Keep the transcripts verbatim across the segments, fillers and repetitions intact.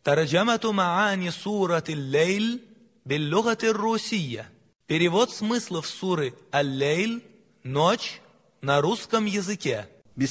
Тараджамату маани сурат аль-Лейль биль-лугати ар-русия. Перевод смыслов суры Аль-Лейль, ночь, на русском языке.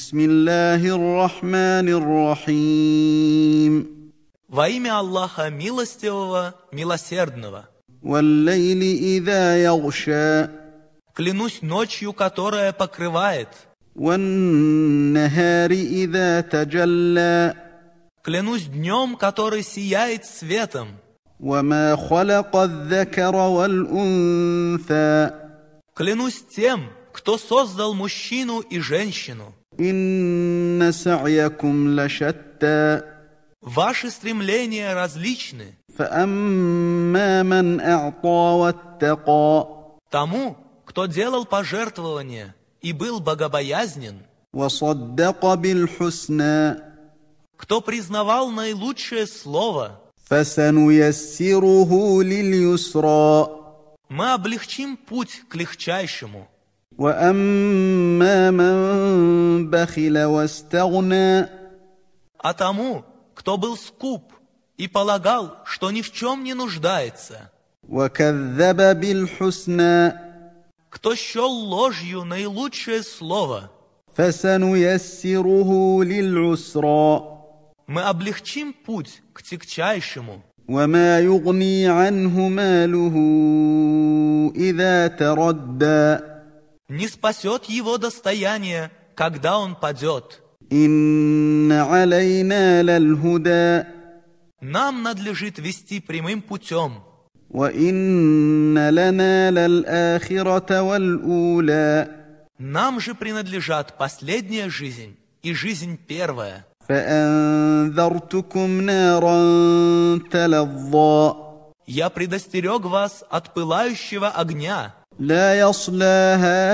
Бисмиллахир-рахманир-рахим. Во имя Аллаха Милостивого, Милосердного. Валлейли иза ягша. Клянусь ночью, которая покрывает. Ван-нахари иза таджалла. Клянусь днем, который сияет светом. وما خلق الذكر والأنثى. Клянусь тем, кто создал мужчину и женщину. إن سعيكم لشتى. Ваши стремления различны. فأما من أعطى واتقى. Тому, кто делал пожертвования и был богобоязнен, وصدق بالحسنى. кто признавал наилучшее слово, فسنيسره لليسرى. мы облегчим путь к легчайшему. وأما من بخل واستغنى. А тому, кто был скуп и полагал, что ни в чем не нуждается, وكذب بالحسنى. кто счел ложью наилучшее слово, فسنيسره للعسرى. мы облегчим путь к тягчайшему. وما يغني عنه ماله إذا تردى. Не спасет его достояние, когда он падет. إن علينا للهدى. Нам надлежит вести прямым путем. وإن لنا للآخرة والأولى. Нам же принадлежат последняя жизнь и жизнь первая. فأنذرتكم نارا تلظى. Я предостерег вас от пылающего огня. لا يصلاها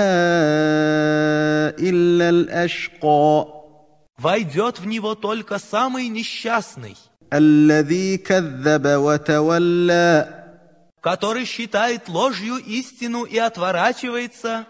إلا الأشقى. Войдет в него только самый несчастный, الذي كذب وتولى. который считает ложью истину и отворачивается.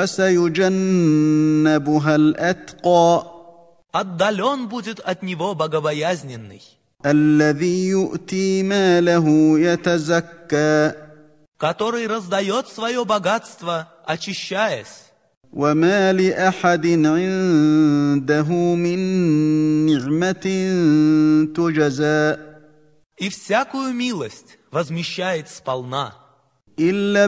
وسيجنبها الأتقى. Отдален будет от него богобоязненный, الذي يؤتي ماله يتزكى. который раздает свое богатство, очищаясь. وما لأحد عنده من نعمة تجزى. И всякую милость возмещает сполна. إلا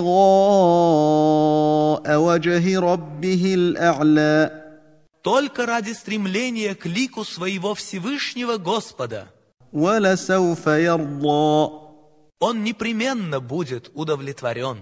ابتغاء وجه ربه الأعلى. Только ради стремления к лику своего Всевышнего Господа. ولسوف يرضى. Он непременно будет удовлетворен.